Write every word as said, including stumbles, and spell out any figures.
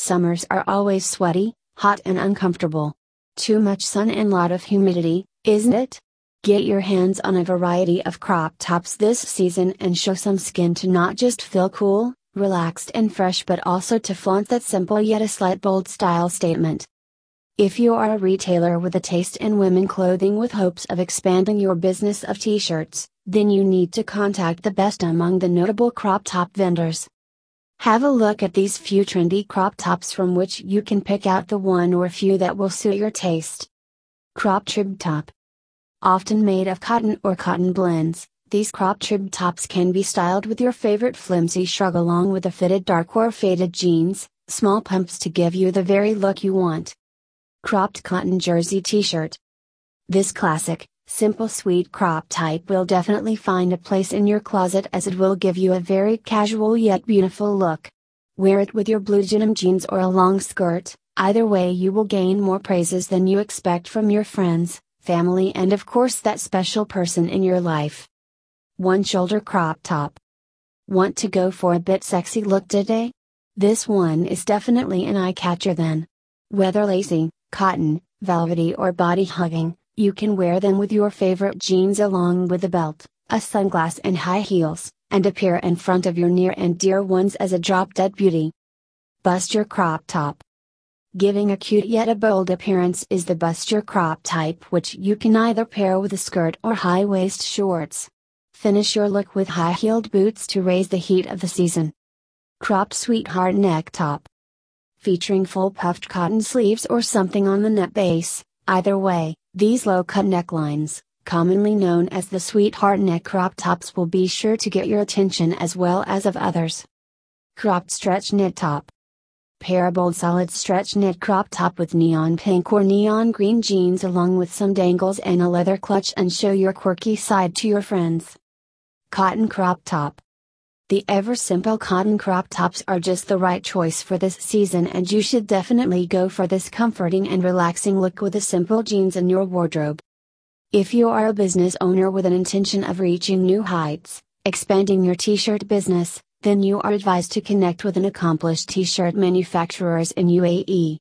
Summers are always sweaty, hot and uncomfortable. Too much sun and lot of humidity, isn't it? Get your hands on a variety of crop tops this season and show some skin to not just feel cool, relaxed and fresh but also to flaunt that simple yet a slight bold style statement. If you are a retailer with a taste in women clothing with hopes of expanding your business of t-shirts, then you need to contact the best among the notable crop top vendors. Have a look at these few trendy crop tops from which you can pick out the one or few that will suit your taste. Crop trib top. Often made of cotton or cotton blends, these crop trib tops can be styled with your favorite flimsy shrug along with a fitted dark or faded jeans, small pumps to give you the very look you want. Cropped cotton jersey t-shirt. This classic, simple sweet crop type will definitely find a place in your closet as it will give you a very casual yet beautiful look. Wear it with your blue denim jeans or a long skirt, either way you will gain more praises than you expect from your friends, family and of course that special person in your life. One shoulder crop top. Want to go for a bit sexy look today? This one is definitely an eye-catcher then. Whether lacy, cotton, velvety or body-hugging, you can wear them with your favorite jeans along with a belt, a sunglass and high heels, and appear in front of your near and dear ones as a drop-dead beauty. Bustier crop top. Giving a cute yet a bold appearance is the bustier crop type which you can either pair with a skirt or high-waist shorts. Finish your look with high-heeled boots to raise the heat of the season. Cropped sweetheart neck top. Featuring full puffed cotton sleeves or something on the neck base, either way, these low-cut necklines, commonly known as the sweetheart neck crop tops will be sure to get your attention as well as of others. Cropped stretch knit top. Pair a bold solid stretch knit crop top with neon pink or neon green jeans along with some dangles and a leather clutch and show your quirky side to your friends. Cotton crop top. The ever simple cotton crop tops are just the right choice for this season and you should definitely go for this comforting and relaxing look with the simple jeans in your wardrobe. If you are a business owner with an intention of reaching new heights, expanding your t-shirt business, then you are advised to connect with an accomplished t-shirt manufacturers in U A E.